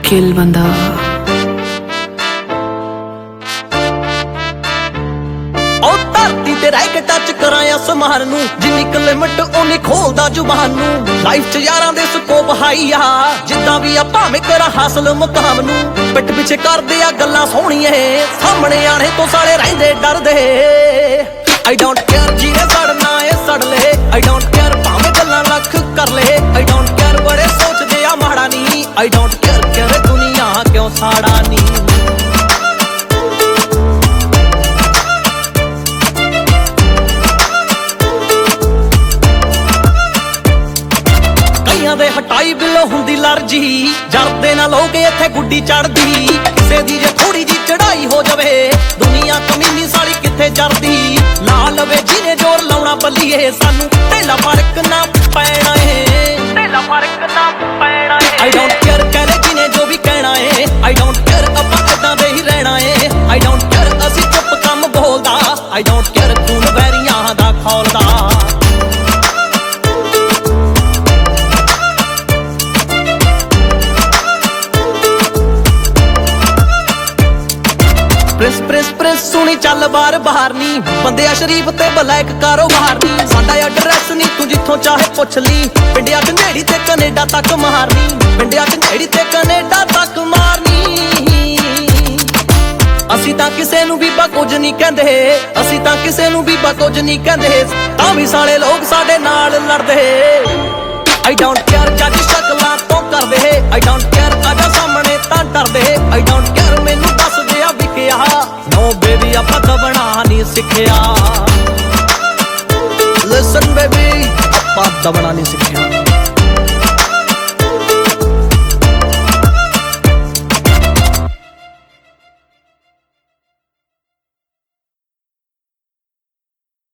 मुश्किल बंदा धरती ते रह के टच करा आसमान नू जिन्नी क लिमिट उन्नी खोलदा जुबान नू लाइफ च यारां दे स्कोप हाई आ जिद्दां भी आ भावें करा हासिल मुकाम नू पिट पिछे करदे आ गल्लां सोहणिए सामने आने तो साले रहिंदे डरदे आई डोंट केयर जिने सड़ना ए सड़ ले आई डोंट केयर भावें गल्लां लख कर ले आई डोंट केयर बड़े सोचदे आ माड़ा नी आई डोंट केयर केयर दुनिया क्यों साड़ा नी दे हटाई बिलो हुंदी लरजी जरदे ना लोग इत्थे गुड्डी चढ़दी किसे दी जे थोड़ी जी चढ़ाई हो जावे दुनिया कमीनी साली किथे जरदी ला लवे जिने जोर लाउणा बल्लीए सानू ढेला फर्क ना पैना है ढेला फर्क ना पैना है आई डोंट केयर कहले जिने जो भी कहना है आई डोंट केयर अप्पा इदां दे ही रहना है आई डोंट केयर असी चुप कम बोलदा आई डोंट केयर खून वैरियां दा खोलदा प्रेस प्रेस प्रेस सुनी चल बार बाहर नी बंदे आ शरीफ ते ब्लैक कारोबार नी साडा एड्रैस नी तू जिथों चाहे पुछ ली पिंडिया ढंडेड़ी ते कनेडा तक मारनी पिंडिया ढंडेड़ी ते कनेडा तक मारनी असी तां किसे नू भी कुछ नहीं कहंदे असी तां किसे नू भी कुछ नहीं कहंदे तां भी साले लोग साडे नाल लड़दे आई डोंट केयर जज शकलां तो करदे आई डोंट केयर आजा सामने तां डरदे आई डोंट केयर मैनू दस दे आ विकिया नो बेबी आपां दबना नहीं सिखिया लिसन बेबी आपां दबना नहीं सिखिया